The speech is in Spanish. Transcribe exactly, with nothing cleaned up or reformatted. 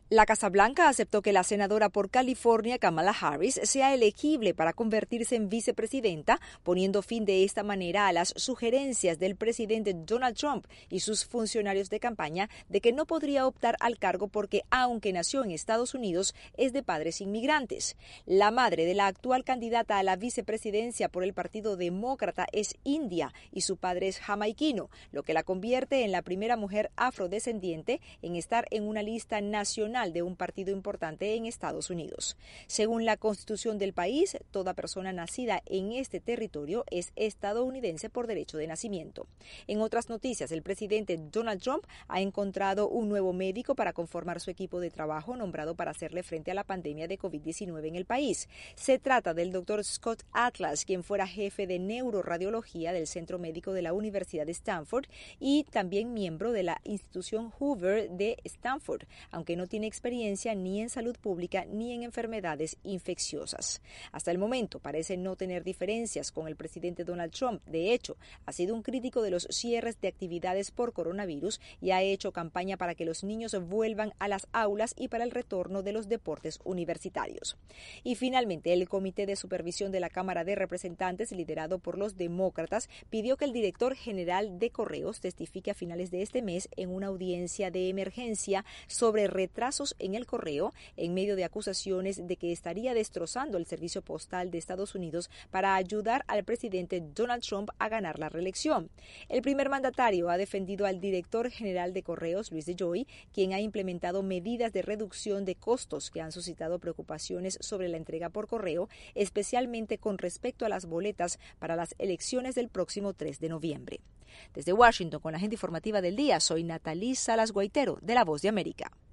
La Casa Blanca aceptó que la senadora por California, Kamala Harris, sea elegible para convertirse en vicepresidenta, poniendo fin de esta manera a las sugerencias del presidente Donald Trump y sus funcionarios de campaña de que no podría optar al cargo porque, aunque nació en Estados Unidos, es de padres inmigrantes. La madre de la actual candidata a la vicepresidencia por el Partido Demócrata es india y su padre es jamaiquino, lo que la convierte en la primera mujer afrodescendiente en estar en una lista nacional de un partido importante en Estados Unidos. Según la Constitución del país, toda persona nacida en este territorio es estadounidense por derecho de nacimiento. En otras noticias, el presidente Donald Trump ha encontrado un nuevo médico para conformar su equipo de trabajo nombrado para hacerle frente a la pandemia de COVID diecinueve en el país. Se trata del doctor Scott Atlas, quien fuera jefe de neuroradiología del Centro Médico de la Universidad de Stanford y también miembro de la institución Hoover de Stanford, aunque no tiene experiencia ni en salud pública ni en enfermedades infecciosas. Hasta el momento parece no tener diferencias con el presidente Donald Trump. De hecho, ha sido un crítico de los cierres de actividades por coronavirus y ha hecho campaña para que los niños vuelvan a las aulas y para el retorno de los deportes universitarios. Y finalmente, el Comité de Supervisión de la Cámara de Representantes, liderado por los demócratas, pidió que el director general de Correos testifique a finales de este mes en una audiencia de emergencia sobre retrasos en el correo en medio de acusaciones de que estaría destrozando el servicio postal de Estados Unidos para ayudar al presidente Donald Trump a ganar la reelección. El primer mandatario ha defendido al director general de Correos, Luis DeJoy, quien ha implementado medidas de reducción de costos que han suscitado preocupaciones sobre la entrega por correo, especialmente con respecto a las boletas para las elecciones del próximo tres de noviembre. Desde Washington, con la agenda informativa del día, soy Natalí Salas Guaitero, de La Voz de América.